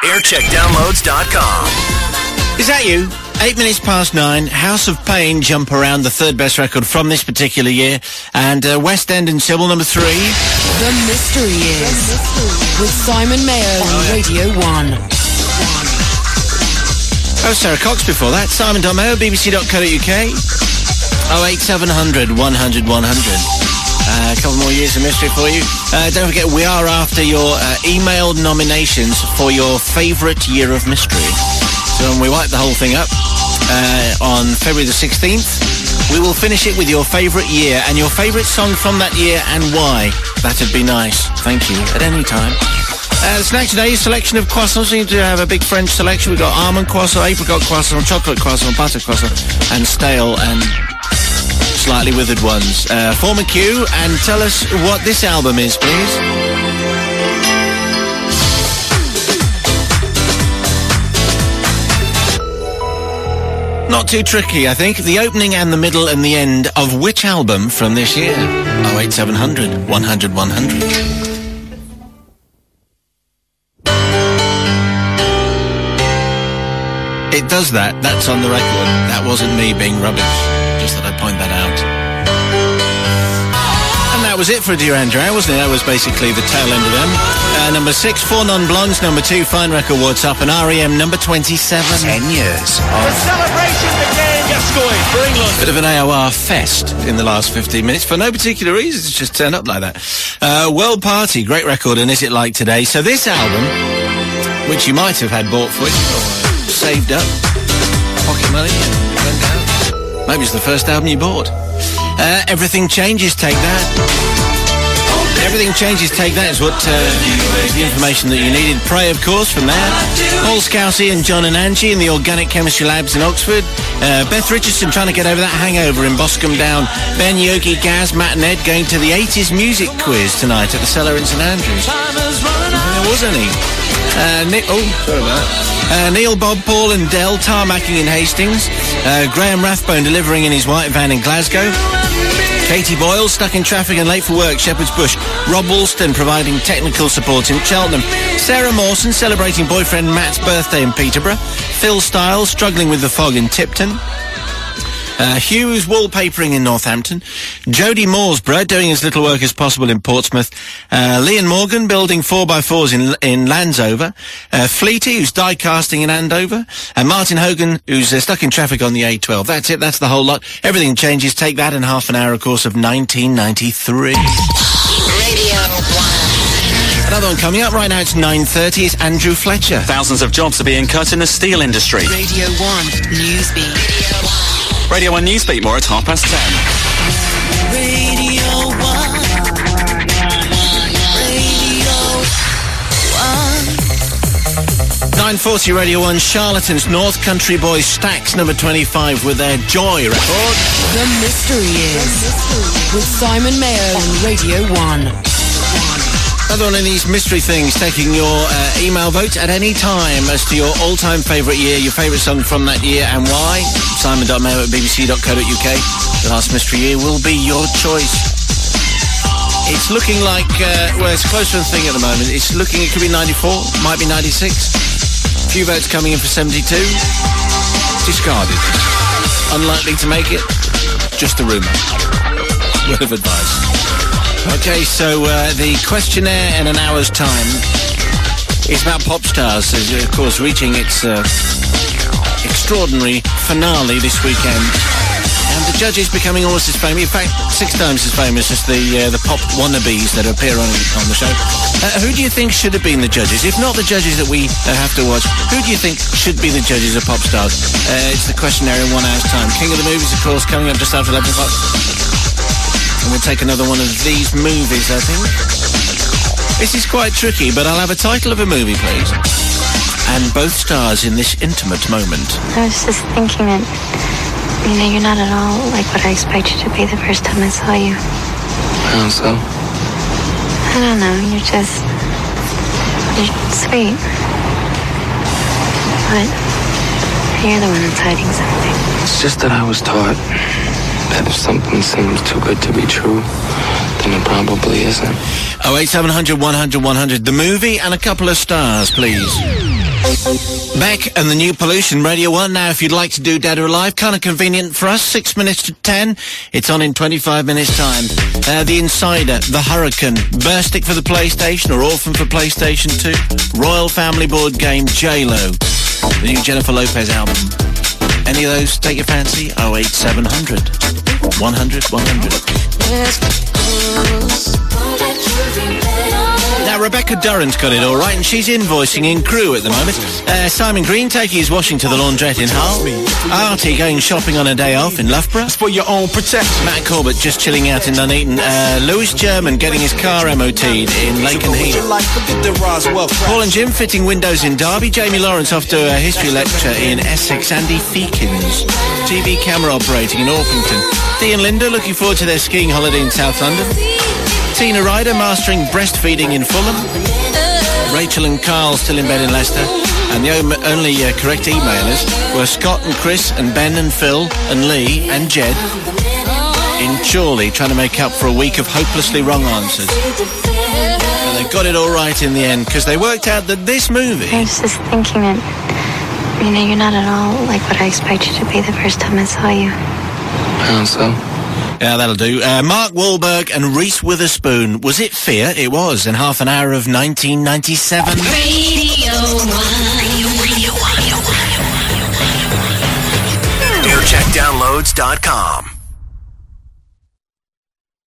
Aircheckdownloads.com. Is that you? 8 minutes past 9, House of Pain jump around the third best record from this particular year, and West End and Sybil number 3. The Mystery Years with Simon Mayo on Radio 1. Oh, Sarah Cox before that. Simon.Mayo, bbc.co.uk. 08700 100 100. A couple more years of mystery for you. Don't forget, we are after your email nominations for your favourite year of mystery. So when we wipe the whole thing up on February the 16th, we will finish it with your favourite year and your favourite song from that year and why. That'd be nice. Thank you. At any time. The snack today, selection of croissants. We seem to have a big French selection. We've got almond croissant, apricot croissant, chocolate croissant, butter croissant, and stale and slightly withered ones. Form a queue and tell us what this album is, please. Not too tricky, I think. The opening and the middle and the end of which album from this year? 08700 100 100. It does that. That's on the record. That wasn't me being rubbish. Just that I point that out. And that was it for Duran Duran, wasn't it? That was basically the tail end of them. Number 6, 4 Non-Blondes. Number 2, Fine Record What's Up. And R.E.M. number 27. 10 years. The celebration began, Gascoigne, for England. Bit of an AOR fest in the last 15 minutes for no particular reason. It's just turned up like that. World Party, great record, and Is It Like Today? So this album, which you might have had bought for it, or saved up, pocket money, and went down. Maybe it's the first album you bought. Everything Changes, Take That. Everything Changes, Take That is what is the information that you needed. Pray, of course, from there. Paul Scousey and John and Angie in the Organic Chemistry Labs in Oxford. Beth Richardson trying to get over that hangover in Boscombe Down. Ben, Yogi, Gaz, Matt and Ed going to the 80s music quiz tonight at the Cellar in St Andrews. There was any. Neil, Bob, Paul and Dell tarmacking in Hastings. Graham Rathbone delivering in his white van in Glasgow. Katie Boyle stuck in traffic and late for work, Shepherd's Bush. Rob Woolston providing technical support in Cheltenham. Sarah Mawson celebrating boyfriend Matt's birthday in Peterborough. Phil Stiles struggling with the fog in Tipton. Hughes wallpapering in Northampton. Jody Morsborough doing as little work as possible in Portsmouth. Leon Morgan building 4x4s in Landsover. Fleety, who's die casting in Andover. And Martin Hogan, who's stuck in traffic on the A12. That's it, that's the whole lot. Everything Changes, take that in half an hour, of course, of 1993. Radio 1. Another one coming up right now, it's 9:30, it's Andrew Fletcher. Thousands of jobs are being cut in the steel industry. Radio 1 Newsbeat. Radio 1 Newsbeat, more at 10:30. Radio 1. Radio 1. 9:40 Radio 1, Charlatans, North Country Boys, Stax, number 25 with their Joy record. The Mystery Years with Simon Mayo on Radio 1. Another one of these mystery things, taking your email votes at any time as to your all-time favourite year, your favourite song from that year and why. Simon.Mayo at bbc.co.uk. The last mystery year will be your choice. It's looking like, it's a close run thing at the moment. It could be 94, might be 96. A few votes coming in for 72. Discarded. Unlikely to make it. Just a rumour. Word of advice. Okay, so the questionnaire in an hour's time is about pop stars, of course, reaching its extraordinary finale this weekend. And the judges becoming almost as famous, in fact, 6 times as famous as the pop wannabes that appear on the show. Who do you think should have been the judges? If not the judges that we have to watch, who do you think should be the judges of pop stars? It's the questionnaire in 1 hour's time. King of the Movies, of course, coming up just after 11 o'clock. And we'll take another one of these movies, I think. This is quite tricky, but I'll have a title of a movie, please. And both stars in this intimate moment. I was just thinking that, you're not at all like what I expected you to be the first time I saw you. How so? I don't know, you're sweet. But you're the one that's hiding something. It's just that I was taught that if something seems too good to be true, then it probably isn't. 08700 100 100. The movie and a couple of stars, please. Beck and the New Pollution, Radio 1. Now, if you'd like to do Dead or Alive, kind of convenient for us, 6 minutes to 10. It's on in 25 minutes' time. The Insider, The Hurricane, Burstick for the PlayStation or Orphan for PlayStation 2, Royal Family Board Game, J-Lo, the new Jennifer Lopez album. Any of those take your fancy? 08700 100 100. Now, Rebecca Durrant's got it all right, and she's invoicing in Crewe at the moment. Simon Green taking his washing to the laundrette in Hull. Artie going shopping on a day off in Loughborough. For your own protection. Matt Corbett just chilling out in Nuneaton. Lewis German getting his car MOT'd in Lakenheath. Paul and Jim fitting windows in Derby. Jamie Lawrence off to a history lecture in Essex. Andy Feekins, TV camera operating in Orpington. Dee and Linda looking forward to their skiing holiday in South London. Tina Ryder mastering breastfeeding in Fulham. Rachel and Carl still in bed in Leicester. And the only correct emailers were Scott and Chris and Ben and Phil and Lee and Jed in Chorley, trying to make up for a week of hopelessly wrong answers. And they got it all right in the end, because they worked out that this movie... I was just thinking that, you're not at all like what I expected you to be the first time I saw you. How so? Yeah, that'll do. Mark Wahlberg and Reese Witherspoon. Was it Fear? It was, in half an hour of 1997. Radio 1. NewCheckDownloads.com.